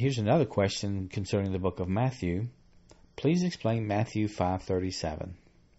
Here's another question concerning the book of Matthew. Please explain Matthew 5:37.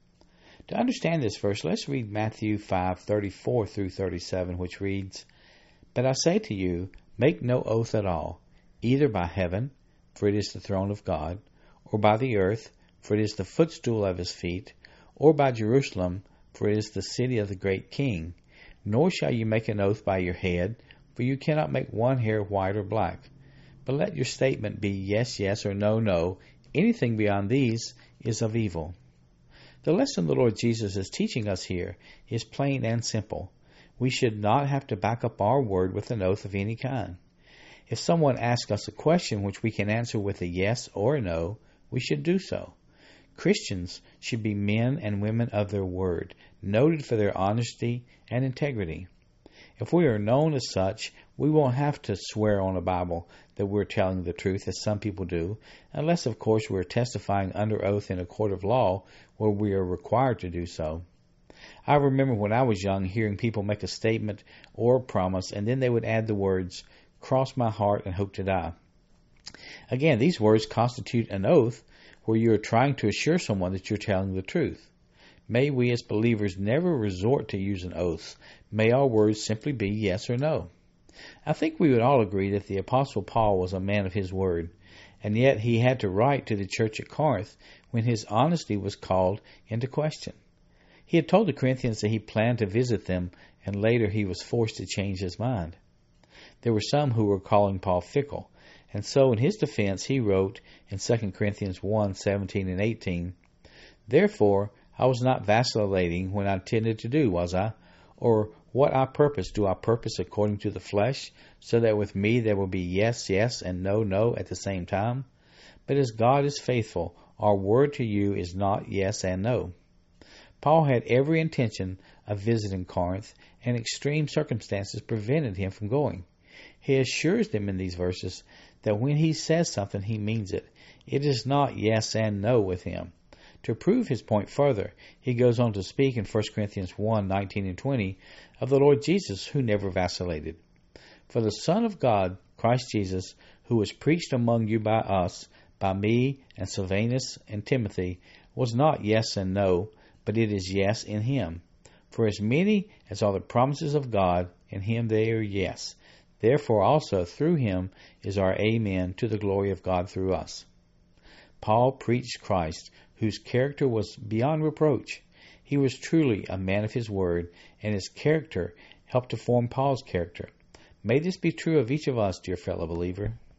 To understand this verse, let's read Matthew 5:34 through 37, which reads, "But I say to you, make no oath at all, either by heaven, for it is the throne of God, or by the earth, for it is the footstool of his feet, or by Jerusalem, for it is the city of the great King. Nor shall you make an oath by your head, for you cannot make one hair white or black. But let your statement be yes, yes, or no, no. Anything beyond these is of evil." The lesson the Lord Jesus is teaching us here is plain and simple. We should not have to back up our word with an oath of any kind. If someone asks us a question which we can answer with a yes or a no, we should do so. Christians should be men and women of their word, noted for their honesty and integrity. If we are known as such, we won't have to swear on a Bible that we're telling the truth, as some people do, unless, of course, we're testifying under oath in a court of law where we are required to do so. I remember when I was young hearing people make a statement or a promise, and then they would add the words, "cross my heart and hope to die." Again, these words constitute an oath where you are trying to assure someone that you're telling the truth. May we as believers never resort to using oaths. May our words simply be yes or no. I think we would all agree that the Apostle Paul was a man of his word, and yet he had to write to the church at Corinth when his honesty was called into question. He had told the Corinthians that he planned to visit them, and later he was forced to change his mind. There were some who were calling Paul fickle, and so in his defense he wrote in 2 Corinthians 1:17 and 18, "Therefore I was not vacillating when I intended to do, was I? Or what I purpose, do I purpose according to the flesh, so that with me there will be yes, yes, and no, no at the same time? But as God is faithful, our word to you is not yes and no." Paul had every intention of visiting Corinth, and extreme circumstances prevented him from going. He assures them in these verses that when he says something, he means it. It is not yes and no with him. To prove his point further, he goes on to speak in 1 Corinthians 1:19 and 20 of the Lord Jesus, who never vacillated. "For the Son of God, Christ Jesus, who was preached among you by us, by me and Silvanus and Timothy, was not yes and no, but it is yes in him. For as many as are the promises of God, in him they are yes. Therefore also through him is our amen to the glory of God through us." Paul preached Christ, whose character was beyond reproach. He was truly a man of his word, and his character helped to form Paul's character. May this be true of each of us, dear fellow believer.